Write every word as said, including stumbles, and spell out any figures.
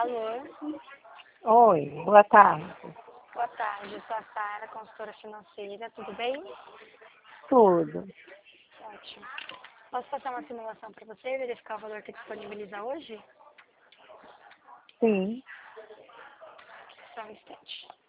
Alô? Oi, boa tarde. Boa tarde, eu sou a Sara, consultora financeira, tudo bem? Tudo. Ótimo. Posso passar uma simulação para você e verificar o valor que disponibiliza hoje? Sim. Só um instante.